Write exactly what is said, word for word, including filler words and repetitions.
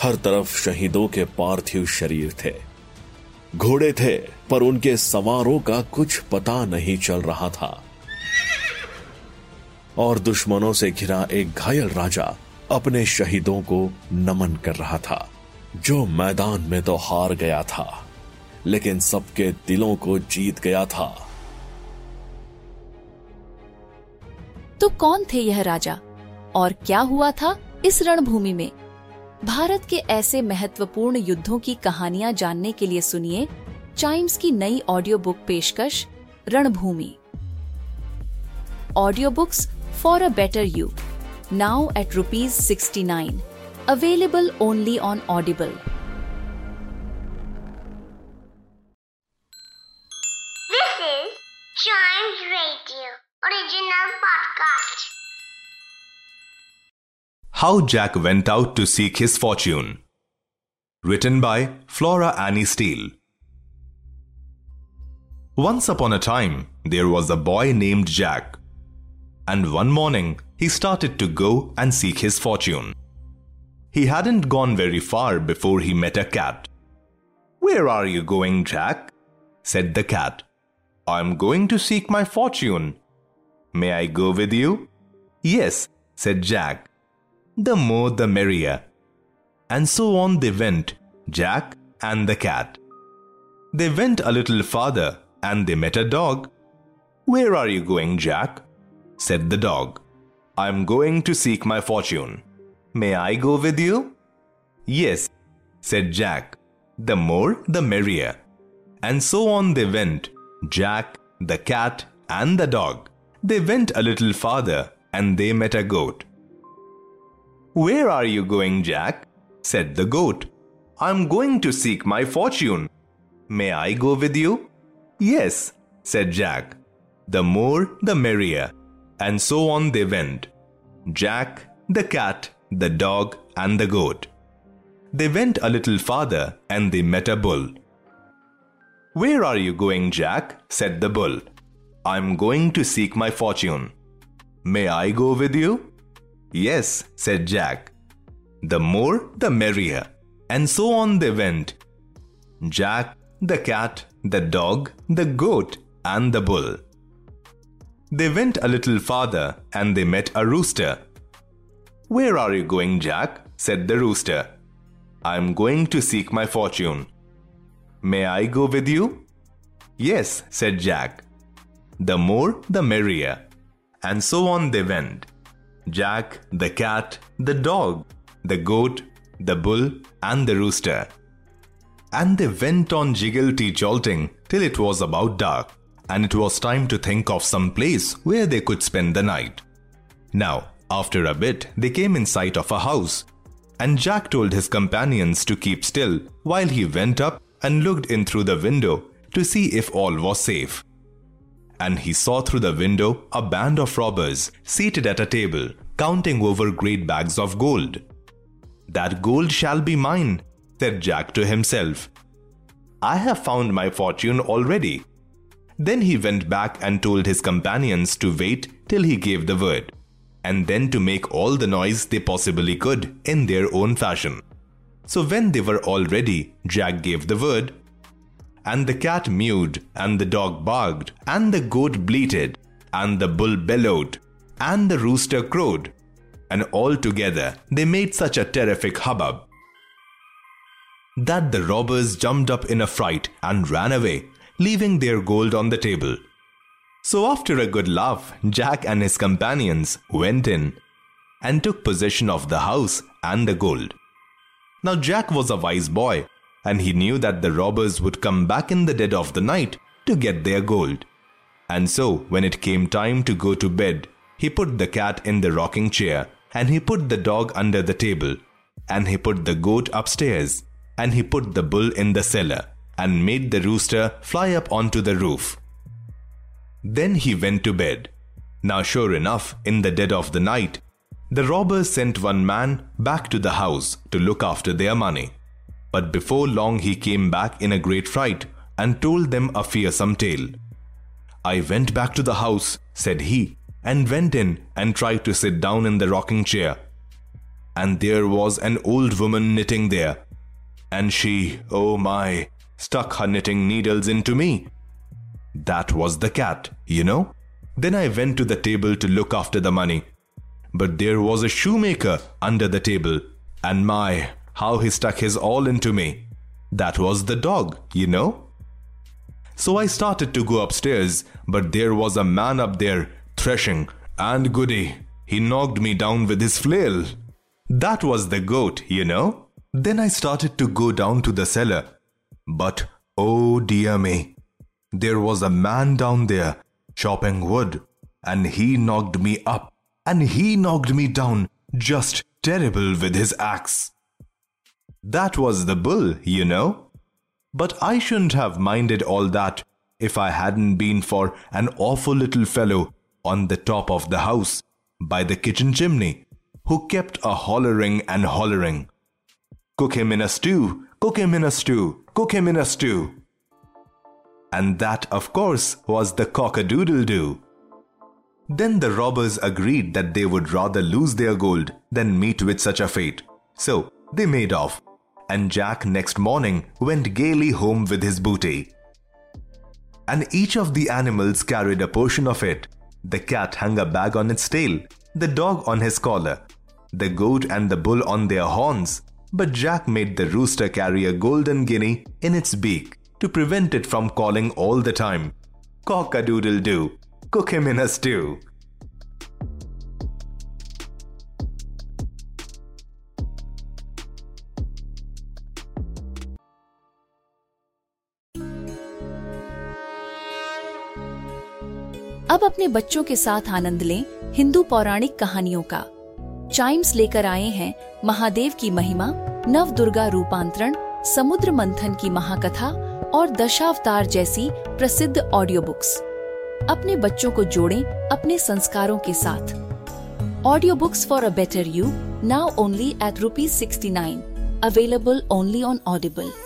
हर तरफ शहीदों के पार्थिव शरीर थे। घोड़े थे, पर उनके सवारों का कुछ पता नहीं चल रहा था। और दुश्मनों से घिरा एक घायल राजा अपने शहीदों को नमन कर रहा था, जो मैदान में तो हार गया था, लेकिन सबके दिलों को जीत गया था। तो कौन थे यह राजा और क्या हुआ था इस रणभूमि में? भारत के ऐसे महत्वपूर्ण युद्धों की कहानियां जानने के लिए सुनिए चाइम्स की नई ऑडियो बुक पेशकश Ranbhoomi. Audio books for a better you, now at rupees sixty nine, available only on Audible. This is Chimes Radio original podcast. How Jack Went Out to Seek His Fortune. Written by Flora Annie Steele. Once upon a time, there was a boy named Jack. And one morning, he started to go and seek his fortune. He hadn't gone very far before he met a cat. "Where are you going, Jack?" said the cat. "I'm going to seek my fortune." "May I go with you?" "Yes," said Jack. "The more the merrier." And so on they went, Jack and the cat. They went a little farther and they met a dog. "Where are you going, Jack?" said the dog. "I'm going to seek my fortune. May I go with you?" "Yes," said Jack. "The more the merrier." And so on they went, Jack, the cat and the dog. They went a little farther and they met a goat. "Where are you going, Jack?" said the goat. "I'm going to seek my fortune. May I go with you?" "Yes," said Jack. "The more the merrier." And so on they went, Jack, the cat, the dog and the goat. They went a little farther and they met a bull. "Where are you going, Jack?" said the bull. "I'm going to seek my fortune. May I go with you?" "Yes," said Jack. "The more the merrier." And so on they went, Jack, the cat, the dog, the goat and the bull. They went a little farther and they met a rooster. "Where are you going, Jack?" said the rooster. "I'm going to seek my fortune. May I go with you?" "Yes," said Jack. "The more the merrier." And so on they went, Jack, the cat, the dog, the goat, the bull and the rooster. And they went on jiggle-jolting till it was about dark, and it was time to think of some place where they could spend the night. Now, after a bit, they came in sight of a house, and Jack told his companions to keep still while he went up and looked in through the window to see if all was safe. And he saw through the window a band of robbers seated at a table, counting over great bags of gold. "That gold shall be mine," said Jack to himself. "I have found my fortune already." Then he went back and told his companions to wait till he gave the word, and then to make all the noise they possibly could in their own fashion. So when they were all ready, Jack gave the word, and the cat mewed, and the dog barked, and the goat bleated, and the bull bellowed, and the rooster crowed, and all together they made such a terrific hubbub that the robbers jumped up in a fright and ran away, leaving their gold on the table. So after a good laugh, Jack and his companions went in and took possession of the house and the gold. Now Jack was a wise boy, and he knew that the robbers would come back in the dead of the night to get their gold. And so when it came time to go to bed, he put the cat in the rocking chair, and he put the dog under the table, and he put the goat upstairs, and he put the bull in the cellar, and made the rooster fly up onto the roof. Then he went to bed. Now sure enough, in the dead of the night, the robbers sent one man back to the house to look after their money. But before long he came back in a great fright and told them a fearsome tale. "I went back to the house," said he, "and went in and tried to sit down in the rocking chair. and there was an old woman knitting there. And she, oh my, stuck her knitting needles into me. That was the cat, you know. Then I went to the table to look after the money. But there was a shoemaker under the table, and my, how he stuck his all into me. That was the dog, you know. So I started to go upstairs, but there was a man up there threshing, and goody, he knocked me down with his flail. That was the goat, you know. Then I started to go down to the cellar. But oh dear me, there was a man down there chopping wood, and he knocked me up, and he knocked me down just terrible with his axe. That was the bull, you know. But I shouldn't have minded all that if I hadn't been for an awful little fellow on the top of the house by the kitchen chimney who kept a hollering and hollering, "Cook him in a stew, cook him in a stew, cook him in a stew." And that, of course, was the cock-a-doodle-doo. Then the robbers agreed that they would rather lose their gold than meet with such a fate. So they made off, and Jack next morning went gaily home with his booty. And each of the animals carried a portion of it. The cat hung a bag on its tail, the dog on his collar, the goat and the bull on their horns, but Jack made the rooster carry a golden guinea in its beak to prevent it from calling all the time, "Cock-a-doodle-doo, cook him in a stew." अब अपने बच्चों के साथ आनंद लें हिंदू पौराणिक कहानियों का। Chimes लेकर आए हैं महादेव की महिमा, नव दुर्गा रूपांतरण, समुद्र मंथन की महाकथा और दशावतार जैसी प्रसिद्ध ऑडियो बुक्स। अपने बच्चों को जोड़ें अपने संस्कारों के साथ। Audio books for a better you, now only at rupees sixty nine, available only on Audible.